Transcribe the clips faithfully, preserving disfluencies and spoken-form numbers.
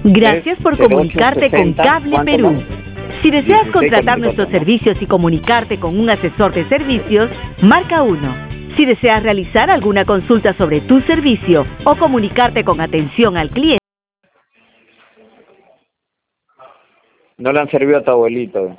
Gracias por comunicarte con Cable ¿cuánto Perú. más? Si deseas dieciséis contratar con mi nuestros papá, ¿no? servicios y comunicarte con un asesor de servicios, marca uno. Si deseas realizar alguna consulta sobre tu servicio o comunicarte con atención al cliente, No le han servido a tu abuelito.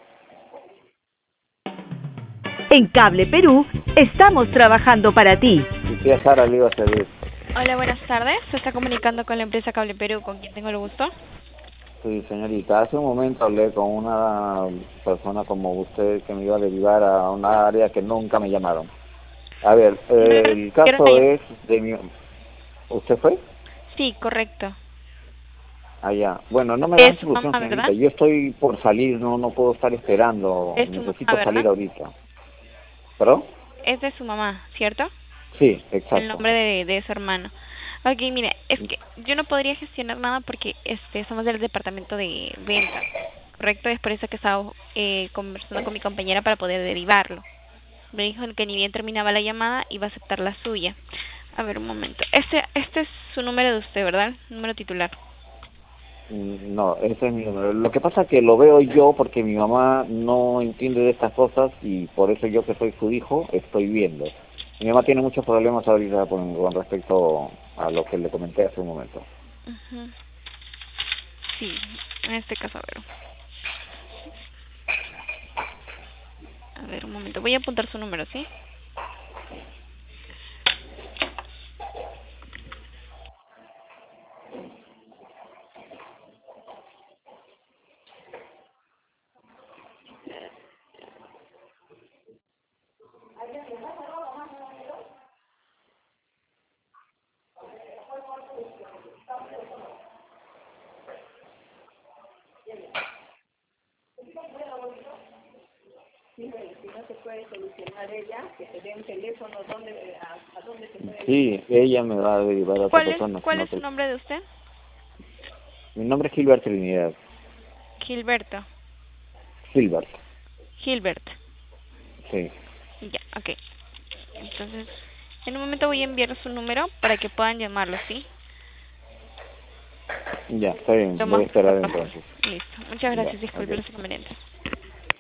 en Cable Perú estamos trabajando para ti. Si tía Sara le iba a servir. Hola, buenas tardes. Se está comunicando con la empresa Cable Perú, con quien tengo el gusto. Sí, señorita, hace un momento hablé con una persona como usted que me iba a derivar a una área que nunca me llamaron. A ver, eh, el caso es de mi... ¿Usted fue? Sí, correcto. Allá. Bueno, no me dan Es su solución, mamá, señorita. ¿verdad? Yo estoy por salir, no no puedo estar esperando. Es su mamá, Necesito salir ¿verdad? ahorita. ¿Perdón? Es de su mamá, ¿cierto? Sí, El exacto. nombre de, de su hermano. Ok, mire, es que yo no podría gestionar nada porque este somos del departamento de ventas, ¿correcto? Es por eso que estaba eh, conversando con mi compañera para poder derivarlo. Me dijo que ni bien terminaba la llamada iba a aceptar la suya. A ver, un momento. Este este es su número de usted, ¿verdad? Número titular. Mm, No, ese es mi número. Lo que pasa es que lo veo yo porque mi mamá no entiende de estas cosas y por eso yo que soy su hijo estoy viendo. Mi mamá tiene muchos problemas ahorita con, con respecto a lo que le comenté hace un momento. Ujú. Sí, en este caso, a ver. A ver, un momento. Voy a apuntar su número, ¿sí? Sí, ella me va a derivar a otra ¿Cuál es persona. cuál Sino es su que... nombre de usted? Mi nombre es Gilbert Trinidad. Gilberto. Gilbert, Gilbert. sí. Ya, ok. Entonces, en un momento voy a enviar su número para que puedan llamarlo, ¿sí? Ya, está bien, Lo voy a más pronto esperar posible. entonces. Listo. Muchas Ya, gracias. Disculpe ok. los inconvenientes.